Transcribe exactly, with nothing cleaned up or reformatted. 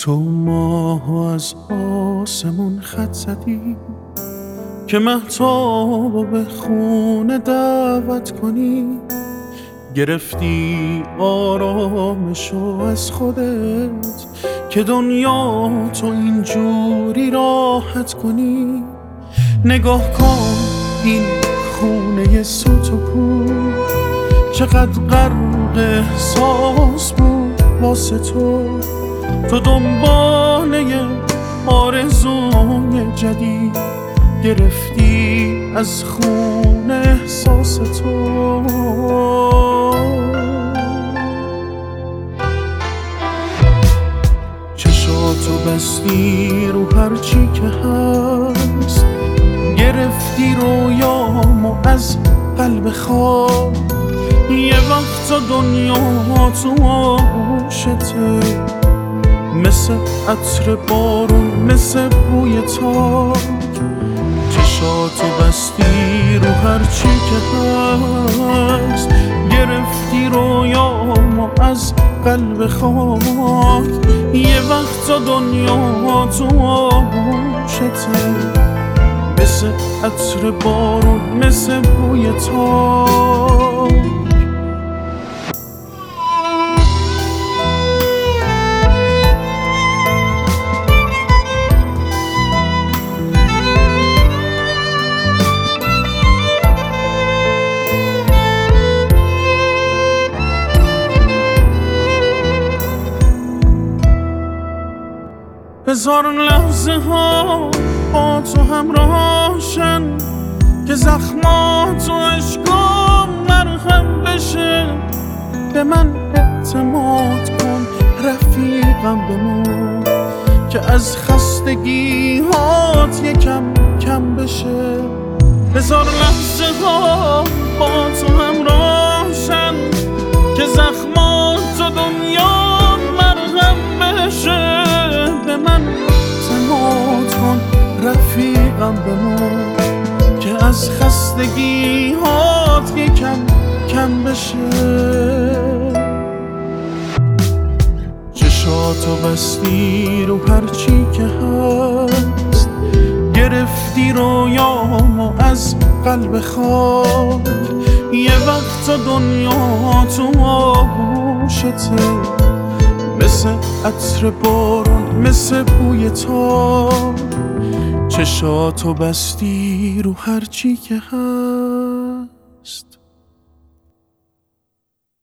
تو ماهو از آسمون خط زدی که مهتابو به خونه دعوت کنی. گرفتی آرامشو از خودت که دنیا تو اینجوری راحت کنی. نگاه کن این خونه سوت و کور چقدر غرق احساس بود واسه تو. تو دنباله آرزوی جدید گرفتی از خون احساس تو. چشاتو بستی رو هرچی که هست، گرفتی رویامو از قلب خواب. یه وقتا دنیا تو آغوشته، مثل عطر بارون، مثل بوی تاک. چشاتو بستی رو هرچی که هست، گرفتی رویامو از قلب خاک. یه وقتا دنیا تو آغوشته، مثل عطر بارون، مثل بوی تاک. هزار لحظه ها با تو همراهشن که زخمات و عشقام مرهم بشه. به من اعتماد کن رفیقم بمون که از خستگی‌هات یکم کم بشه. هزار لحظه ها با تو همراهشن که زخمات و دنیا مرهم بشه. به من اعتماد کن رفیقم بمون که از خستگی‌هات یکم کم بشه. چشاتو بستی رو هرچی که هست، گرفتی رویامو از قلب خاک. یه وقتا دنیا تو آغوشته، مثل عطر بارون، مثل بوی تاک. چشاتو بستی رو هرچی که هست.